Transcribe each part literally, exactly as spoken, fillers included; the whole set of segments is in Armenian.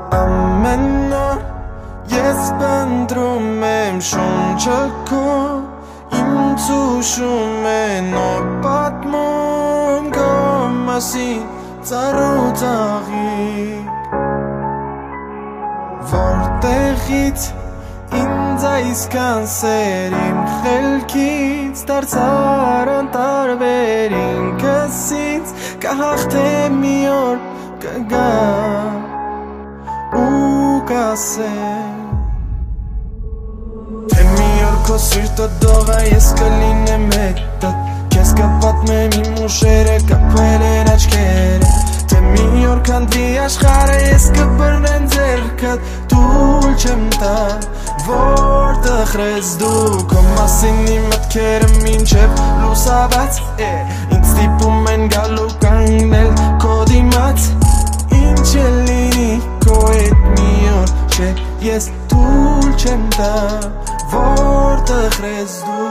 Ամեն օր ես բնդրում եմ շունչը քո, ինձ ուշում է նոր պատմում քո մասին ծառու ծաղիկ, որտեղից ինձ այսքան սեր իմ խելքից դարձար անտարբեր ինքս ինձ կհաղթեմ մի օր կգա ու կասեմ թե մի օր քո սիրտը դողա ես կլինեմ հետդ քեզ կպատմեմ իմ ուշերը կապել են աչքերը թե մի օր քանդվի աշխարհը ես կբռնեմ ձեռքդ թույլ չեմ տա որ տխրես դու քո մասին իմ մտքերը մինչև լուսաբաց ինձ ստիպում են գալու կանգնել քո դիմաց ինչ է լինի քո հետ մի օր չէ ես թույլ չեմ տա որ տխրես դու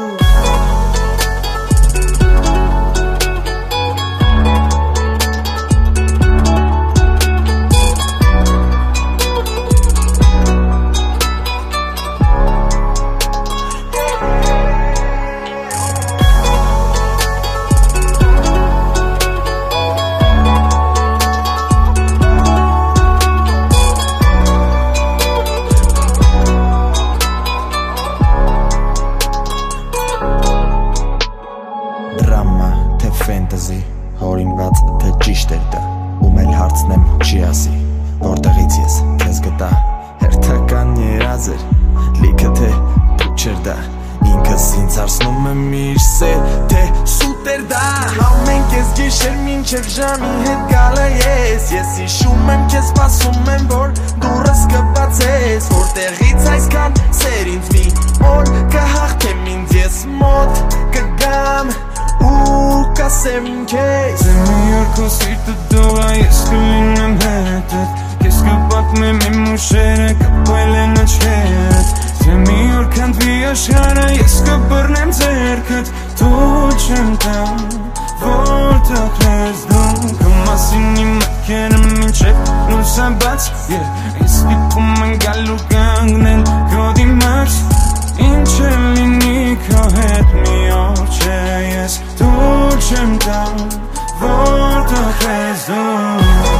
հորինված թե ճիշտ էր դա ում էլ հարցնեմ չի ասի որտեղից ես քեզ գտա հերթական երազեր լիքը թե փուչ էր դա ինքս ինձ հարցնում եմ իր սեր թե սուտ էր դա ամեն կես գիշեր մինչև ժամի հետ գալը ես ես հիշում եմ քեզ սպասում եմ որ դուրս կբացես որտեղից այսքան սեր ինձ մի օր կհաղթեմ ինձ ես մոտ կգամ ու կասեմ քեզ Թե մի օր քո սիրտը դողա ես կլինեմ հետդ Քեզ կպատմեմ իմ ուշերը կապել են աչքերդ Թե մի օր քանդվի աշխարհը ես կբռնեմ ձեռքդ Թույլ չեմ տա որ տխրես դու Քո մասին իմ մտքերը մինչև լուսաբաց Ինձ ստիպում են գալու կանգնել քո դիմաց Ինչ է լինի քո հետ մի օր չէ ես թույլ չեմ տա որ տխրես դու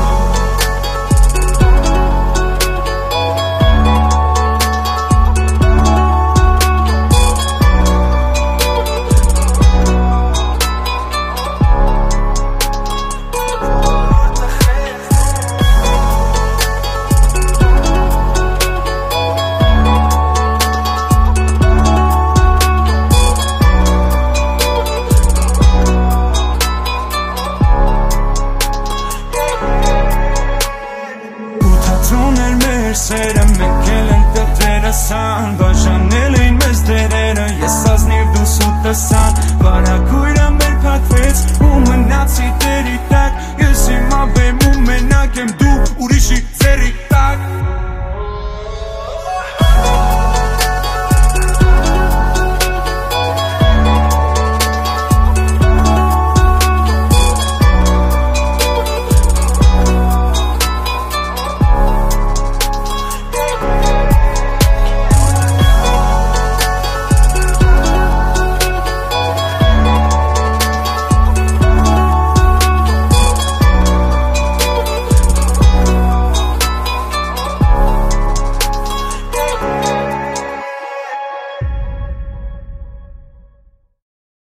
Սերը մեկել են տղերը սան Բաժանել են մեզ դերերը Ես ազնիվ դու սուտը սան Բարագույրը մեր փակվեց ու մնացի տերի տակ Ես հիմա բեմ ու մենակ եմ դու ուրիշի ծերի տակ